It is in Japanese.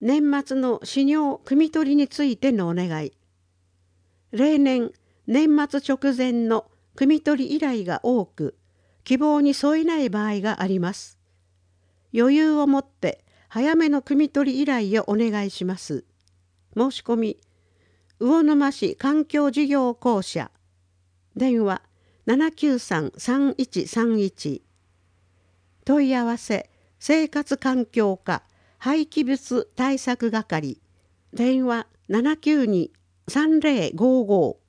年末の飼料汲み取りについてのお願い。例年、年末直前の汲み取り依頼が多く、希望に沿えない場合があります。余裕を持って早めの汲み取り依頼をお願いします。申し込み、魚沼市環境事業公社。電話793-3131。問い合わせ、生活環境課廃棄物対策係。電話792-3055。